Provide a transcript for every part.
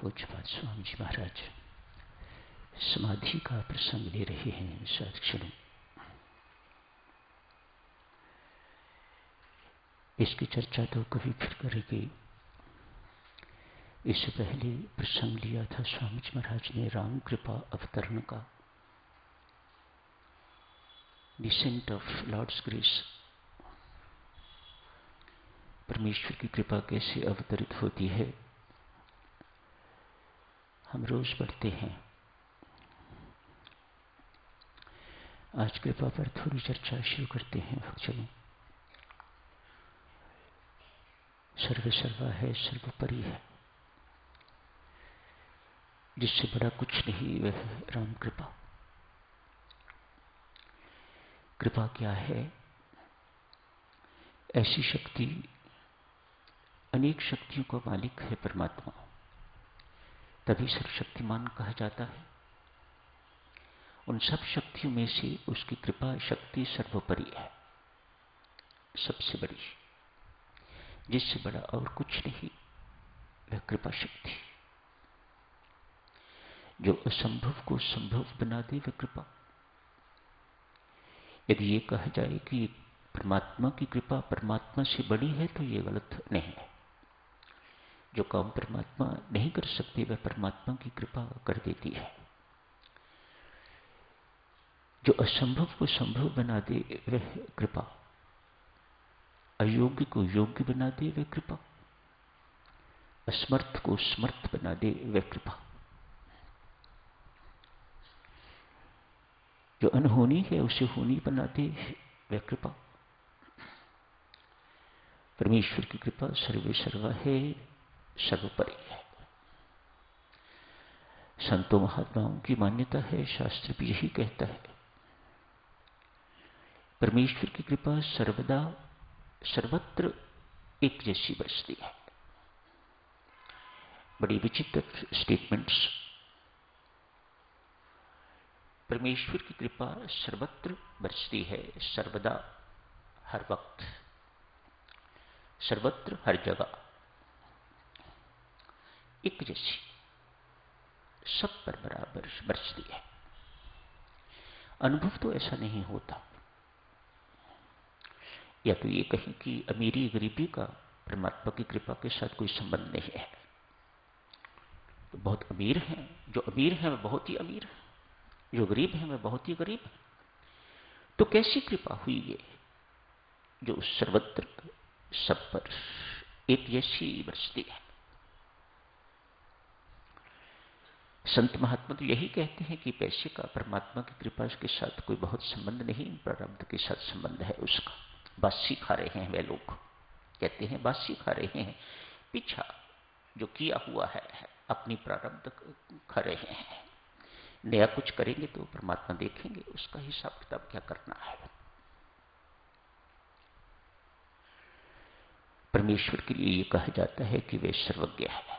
पूज्यपाद स्वामी जी महाराज समाधि का प्रसंग ले रहे हैं सत्क्षण। इसकी चर्चा तो कभी फिर करेंगे। इससे पहले प्रसंग लिया था स्वामी जी महाराज ने राम कृपा अवतरण का, डिसेंट ऑफ लॉर्ड्स ग्रेस। परमेश्वर की कृपा कैसे अवतरित होती है हम रोज पढ़ते हैं। आज कृपा पर थोड़ी चर्चा शुरू करते हैं भक्तजनों। सर्व सर्वा है, सर्वोपरि है, जिससे बड़ा कुछ नहीं वह है राम कृपा। कृपा क्या है? ऐसी शक्ति, अनेक शक्तियों का मालिक है परमात्मा, तभी सर्वशक्तिमान कहा जाता है। उन सब शक्तियों में से उसकी कृपा शक्ति सर्वोपरि है, सबसे बड़ी, जिससे बड़ा और कुछ नहीं वह कृपा शक्ति। जो असंभव को संभव बना दे वह कृपा। यदि ये कहा जाए कि परमात्मा की कृपा परमात्मा से बड़ी है तो ये गलत नहीं है। जो काम परमात्मा नहीं कर सकते वह परमात्मा की कृपा कर देती है। जो असंभव को संभव बना दे वह कृपा, अयोग्य को योग्य बना दे वह कृपा, असमर्थ को समर्थ बना दे वह कृपा। जो अनहोनी है उसे होनी बना दे वह कृपा। परमेश्वर की कृपा सर्वे सर्वा है, सर्वोपरि है। संतों महात्माओं की मान्यता है, शास्त्र भी यही कहता है। परमेश्वर की कृपा सर्वदा सर्वत्र एक जैसी बरसती है। बड़ी विचित्र स्टेटमेंट्स। परमेश्वर की कृपा सर्वत्र बरसती है, सर्वदा, हर वक्त, सर्वत्र, हर जगह एक जैसी, सब पर बराबर बरसती है। अनुभव तो ऐसा नहीं होता। या तो ये कहें कि अमीरी गरीबी का परमात्मा की कृपा के साथ कोई संबंध नहीं है। तो बहुत अमीर हैं, जो अमीर हैं वह बहुत ही अमीर है, जो गरीब हैं वह बहुत ही गरीब है। तो कैसी कृपा हुई ये जो सर्वत्र सब पर एक जैसी बरसती है? संत महात्मा तो यही कहते हैं कि पैसे का परमात्मा की कृपा के साथ कोई बहुत संबंध नहीं, प्रारब्ध के साथ संबंध है उसका। बासी खा रहे हैं वे लोग, कहते हैं बासी खा रहे हैं, पीछा जो किया हुआ है अपनी प्रारब्ध खा रहे हैं। नया कुछ करेंगे तो परमात्मा देखेंगे उसका हिसाब किताब क्या करना है। परमेश्वर के लिए ये कहा जाता है कि वे सर्वज्ञ है,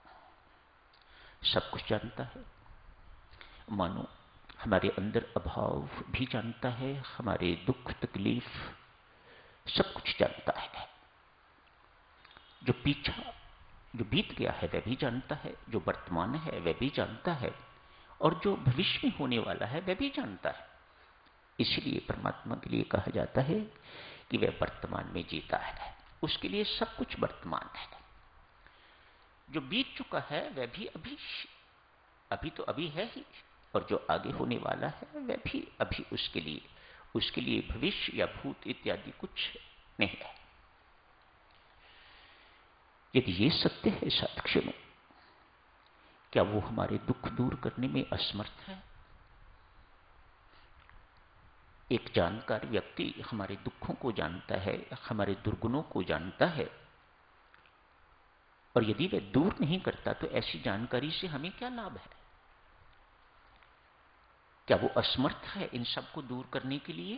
सब कुछ जानता है। मानो हमारे अंदर अभाव भी जानता है, हमारे दुख तकलीफ सब कुछ जानता है। जो पीछा, जो बीत गया है वह भी जानता है, जो वर्तमान है वह भी जानता है, और जो भविष्य में होने वाला है वह भी जानता है। इसलिए परमात्मा के लिए कहा जाता है कि वह वर्तमान में जीता है, उसके लिए सब कुछ वर्तमान है। जो बीत चुका है वह भी अभी तो अभी है ही, और जो आगे होने वाला है वह भी अभी उसके लिए भविष्य या भूत इत्यादि कुछ नहीं है। यदि ये सत्य है साक्षियों, क्या वो हमारे दुख दूर करने में असमर्थ है? एक जानकार व्यक्ति हमारे दुखों को जानता है, हमारे दुर्गुणों को जानता है, और यदि वह दूर नहीं करता तो ऐसी जानकारी से हमें क्या लाभ है? क्या वो असमर्थ है इन सब को दूर करने के लिए?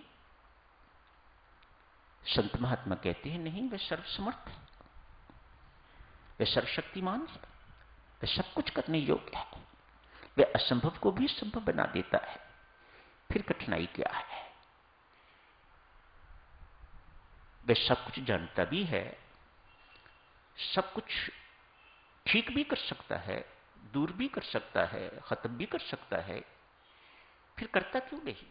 संत महात्मा कहते हैं नहीं, वह सर्वसमर्थ है, वह सर्वशक्तिमान है, वह सब कुछ करने योग्य है, वह असंभव को भी संभव बना देता है। फिर कठिनाई क्या है? वह सब कुछ जानता भी है, सब कुछ ठीक भी कर सकता है, दूर भी कर सकता है, खत्म भी कर सकता है, फिर करता क्यों नहीं?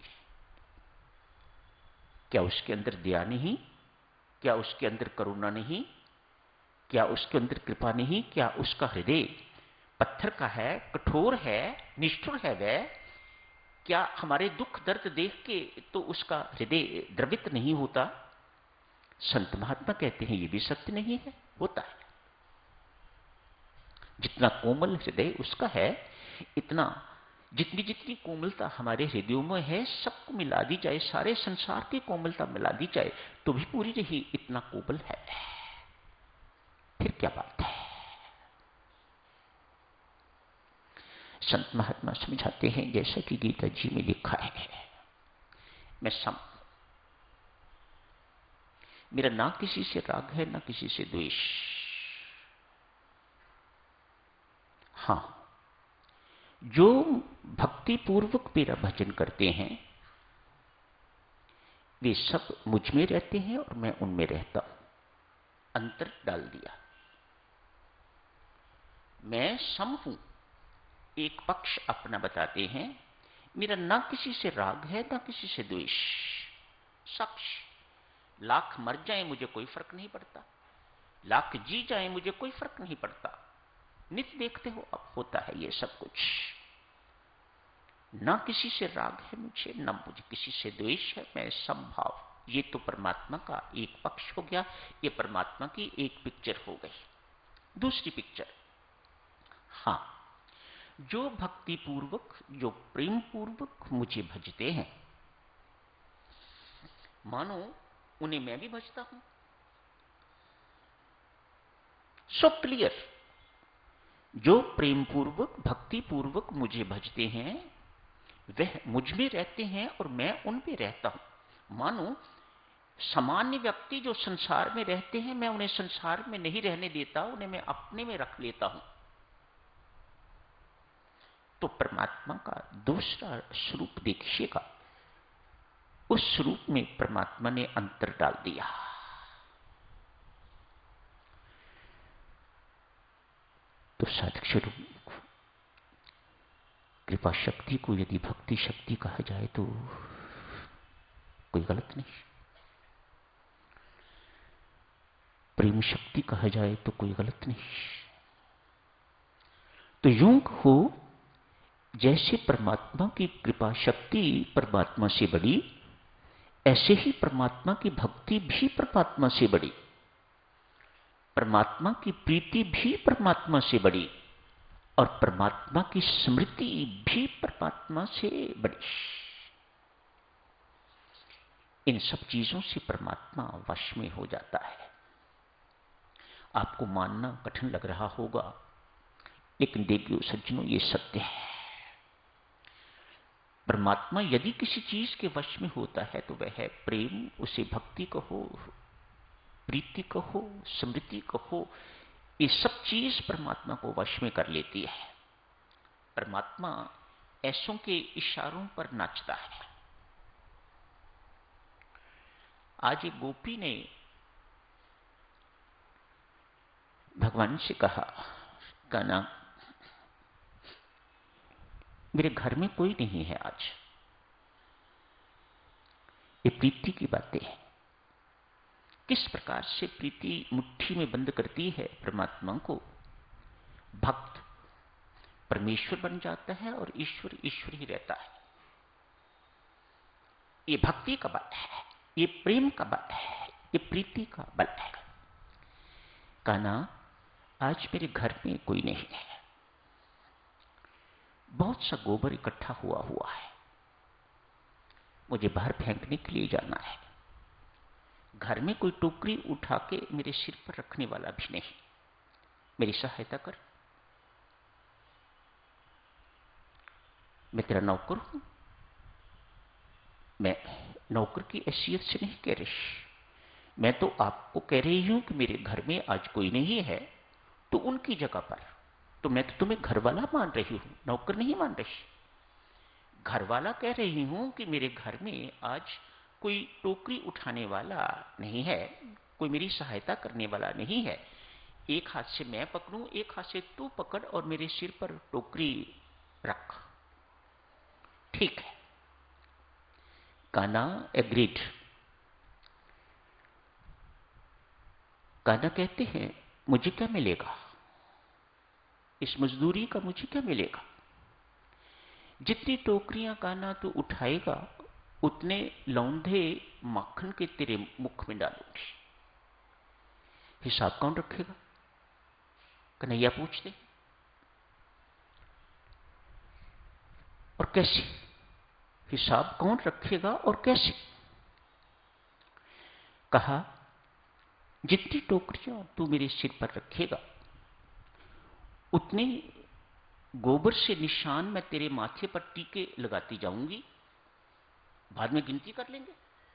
क्या उसके अंदर दया नहीं? क्या उसके अंदर करुणा नहीं? क्या उसके अंदर कृपा नहीं? क्या उसका हृदय पत्थर का है, कठोर है, निष्ठुर है वह? क्या हमारे दुख दर्द देख के तो उसका हृदय द्रवित नहीं होता? संत महात्मा कहते हैं ये भी सत्य नहीं है, होता है। जितना कोमल हृदय उसका है, इतना जितनी जितनी कोमलता हमारे हृदयों में है, सबको मिला दी जाए, सारे संसार की कोमलता मिला दी जाए तो भी पूरी नहीं इतना कोमल है। फिर क्या बात है? संत महात्मा समझाते हैं जैसा कि गीता जी में लिखा है, मैं सम, मेरा ना किसी से राग है ना किसी से द्वेष। हां, जो भक्ति पूर्वक मेरा भजन करते हैं वे सब मुझ में रहते हैं और मैं उनमें रहता हूं। अंतर डाल दिया। मैं सम हूं, एक पक्ष अपना बताते हैं, मेरा ना किसी से राग है ना किसी से द्वेष। साक्ष, लाख मर जाए मुझे कोई फर्क नहीं पड़ता, लाख जी जाए मुझे कोई फर्क नहीं पड़ता। नित्य देखते हो अब होता है ये सब कुछ। ना किसी से राग है मुझे, ना मुझे किसी से द्वेष है, मैं समभाव। ये तो परमात्मा का एक पक्ष हो गया, ये परमात्मा की एक पिक्चर हो गई। दूसरी पिक्चर, हां, जो भक्ति पूर्वक, जो प्रेम पूर्वक मुझे भजते हैं, मानो उन्हें मैं भी भजता हूं। सो क्लियर, जो प्रेम पूर्वक भक्ति पूर्वक मुझे भजते हैं वह मुझ में रहते हैं और मैं उन पे रहता हूं। मानो सामान्य व्यक्ति जो संसार में रहते हैं, मैं उन्हें संसार में नहीं रहने देता, उन्हें मैं अपने में रख लेता हूं। तो परमात्मा का दूसरा स्वरूप देखिएगा, उस स्वरूप में परमात्मा ने अंतर डाल दिया। तो साधक स्वरूप कृपा शक्ति को यदि भक्ति शक्ति कहा जाए तो कोई गलत नहीं, प्रेम शक्ति कहा जाए तो कोई गलत नहीं। तो यूं हो जैसे परमात्मा की कृपा शक्ति परमात्मा से बड़ी, ऐसे ही परमात्मा की भक्ति भी परमात्मा से बड़ी, परमात्मा की प्रीति भी परमात्मा से बड़ी, और परमात्मा की स्मृति भी परमात्मा से बड़ी। इन सब चीजों से परमात्मा वश में हो जाता है। आपको मानना कठिन लग रहा होगा, लेकिन देखिए सज्जनों, ये सत्य है। परमात्मा यदि किसी चीज के वश में होता है तो वह है प्रेम, उसे भक्ति कहो, प्रीति कहो, स्मृति कहो, ये सब चीज परमात्मा को वश में कर लेती है। परमात्मा ऐसों के इशारों पर नाचता है। आज एक गोपी ने भगवान से कहा, कहना मेरे घर में कोई नहीं है आज। ये प्रीति की बातें हैं। किस प्रकार से प्रीति मुट्ठी में बंद करती है परमात्मा को। भक्त परमेश्वर बन जाता है और ईश्वर ईश्वर ही रहता है। ये भक्ति का बल है, ये प्रेम का बल है, ये प्रीति का बल है। कहना आज मेरे घर में कोई नहीं है, बहुत सा गोबर इकट्ठा हुआ है, मुझे बाहर फेंकने के लिए जाना है। घर में कोई टोकरी उठा के मेरे सिर पर रखने वाला भी नहीं, मेरी सहायता कर। मैं तेरा नौकर हूं। मैं नौकर की हैसियत से नहीं कह रही, मैं तो आपको कह रही हूं कि मेरे घर में आज कोई नहीं है, तो उनकी जगह पर तो मैं तो तुम्हें घरवाला मान रही हूं, नौकर नहीं मान रही। घरवाला कह रही हूं कि मेरे घर में आज कोई टोकरी उठाने वाला नहीं है, कोई मेरी सहायता करने वाला नहीं है, एक हाथ से मैं पकड़ूं, एक हाथ से तू पकड़ और मेरे सिर पर टोकरी रख। ठीक है। कान्हा एग्रीड। कान्हा कहते हैं मुझे क्या मिलेगा, इस मजदूरी का मुझे क्या मिलेगा? जितनी टोकरियां कान्हा तू उठाएगा उतने लौंधे माखन के तेरे मुख में डालूंगी। हिसाब कौन रखेगा? कन्हैया पूछते। और कैसे? हिसाब कौन रखेगा और कैसे? कहा जितनी टोकरियां तू मेरे सिर पर रखेगा उतने गोबर से निशान मैं तेरे माथे पर टीके लगाती जाऊंगी, बाद में गिनती कर लेंगे।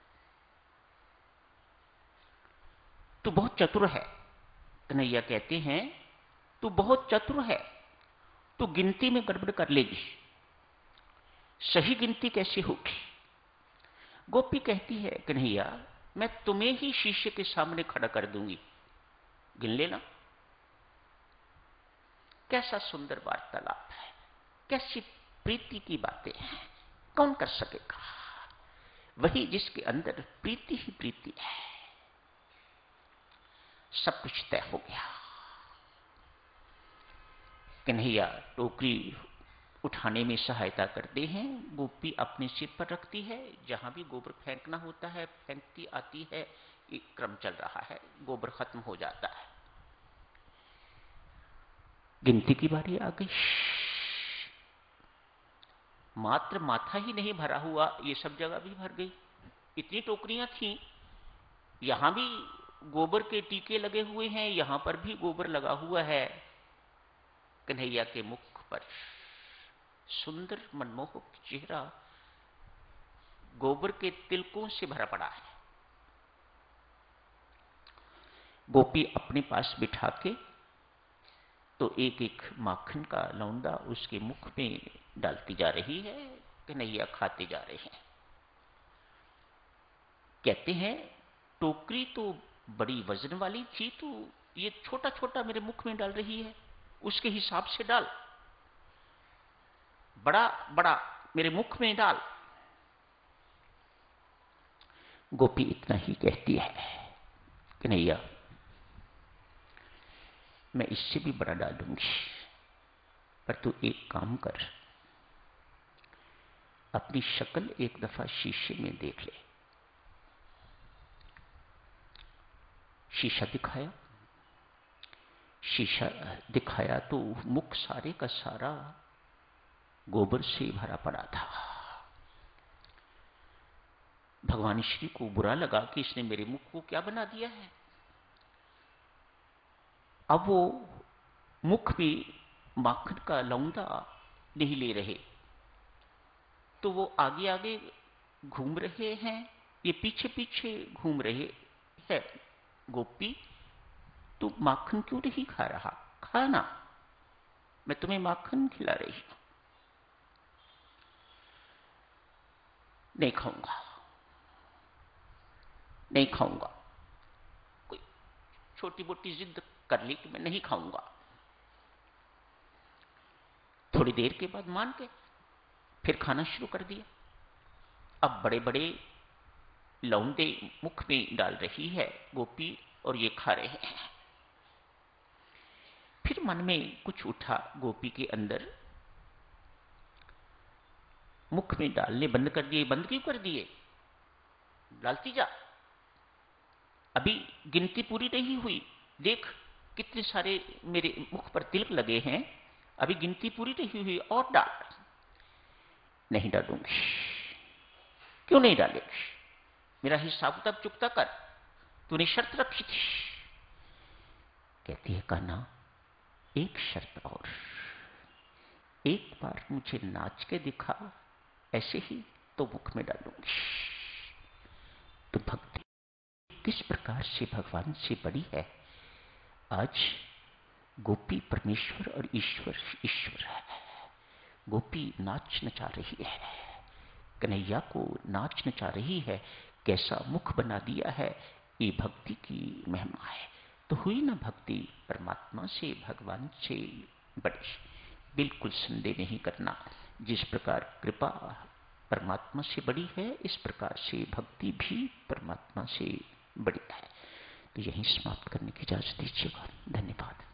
तू बहुत चतुर है। कन्हैया कहते हैं तू बहुत चतुर है, तू गिनती में गड़बड़ कर लेगी, सही गिनती कैसे होगी? गोपी कहती है कन्हैया मैं तुम्हें ही शीशे के सामने खड़ा कर दूंगी, गिन लेना। कैसा सुंदर वार्तालाप है, कैसी प्रीति की बातें हैं। कौन कर सकेगा? वही जिसके अंदर प्रीति ही प्रीति है। सब कुछ तय हो गया। कन्हैया टोकरी उठाने में सहायता करते हैं, गोपी अपने सिर पर रखती है, जहां भी गोबर फेंकना होता है फेंकती आती है। एक क्रम चल रहा है, गोबर खत्म हो जाता है। गिनती की बारी आ गई। मात्र माथा ही नहीं भरा हुआ, ये सब जगह भी भर गई। इतनी टोकरियां थी, यहां भी गोबर के टीके लगे हुए हैं, यहां पर भी गोबर लगा हुआ है। कन्हैया के मुख पर सुंदर मनमोहक चेहरा गोबर के तिलकों से भरा पड़ा है। गोपी अपने पास बिठा के तो एक एक माखन का लौंदा उसके मुख में डालती जा रही है। कन्हैया खाते जा रहे हैं। कहते हैं टोकरी तो बड़ी वजन वाली थी, तो ये छोटा छोटा मेरे मुख में डाल रही है, उसके हिसाब से डाल, बड़ा बड़ा मेरे मुख में डाल। गोपी इतना ही कहती है कन्हैया मैं इससे भी बड़ा डालूंगी, पर तू एक काम कर, अपनी शक्ल एक दफा शीशे में देख ले। शीशा दिखाया। शीशा दिखाया तो मुख सारे का सारा गोबर से भरा पड़ा था। भगवान श्री को बुरा लगा कि इसने मेरे मुख को क्या बना दिया है। अब वो मुख में माखन का लौंदा नहीं ले रहे, तो वो आगे आगे घूम रहे हैं, ये पीछे पीछे घूम रहे हैं। गोपी तू माखन क्यों नहीं खा रहा? खाना, मैं तुम्हें माखन खिला रही हूं। नहीं खाऊंगा, नहीं खाऊंगा। कोई छोटी मोटी जिद कर ली कि मैं नहीं खाऊंगा। थोड़ी देर के बाद मान के फिर खाना शुरू कर दिया। अब बड़े बड़े लौंदे मुख में डाल रही है गोपी और ये खा रहे हैं। फिर मन में कुछ उठा गोपी के अंदर, मुख में डालने बंद कर दिए। बंद क्यों कर दिए? डालती जा, अभी गिनती पूरी नहीं हुई। देख कितने सारे मेरे मुख पर तिलक लगे हैं, अभी गिनती पूरी नहीं हुई, और डाल। नहीं डालूंगी। क्यों नहीं डालेगी? मेरा हिसाब किताब चुकता कर, तूने शर्त रखी थी। कहती है कान्हा एक शर्त और, एक बार मुझे नाच के दिखा ऐसे ही तो मुख में डालूंगी। तो भक्ति किस प्रकार से भगवान से बड़ी है। आज गोपी परमेश्वर और ईश्वर ईश्वर है। गोपी नाच नचा रही है, कन्हैया को नाच नचा रही है। कैसा मुख बना दिया है, ये भक्ति की महिमा है। तो हुई ना भक्ति परमात्मा से, भगवान से बड़ी। बिल्कुल संदेह नहीं करना। जिस प्रकार कृपा परमात्मा से बड़ी है, इस प्रकार से भक्ति भी परमात्मा से बड़ी है। तो यहीं समाप्त करने की इजाजत दीजिएगा। धन्यवाद।